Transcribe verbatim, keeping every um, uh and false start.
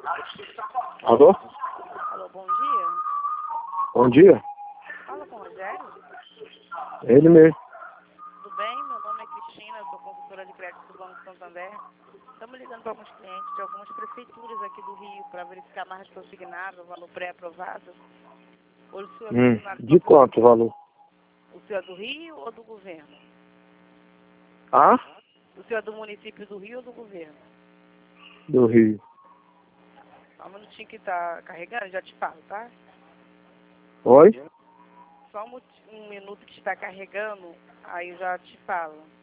Alô? Alô, bom dia. Bom dia. Fala com o Rogério. Ele mesmo. Tudo bem? Meu nome é Cristina, eu sou consultora de crédito do Banco Santander. Estamos ligando para alguns clientes de algumas prefeituras aqui do Rio para verificar a margem consignada, o valor pré-aprovado. O senhor é Hum, funcionário de quanto o valor? O senhor é do Rio ou do governo? Ah? O senhor é do município do Rio ou do governo? Do Rio. Só um minutinho que está carregando, já te falo, tá? Oi? Só um, mut- um minuto que está carregando, aí eu já te falo.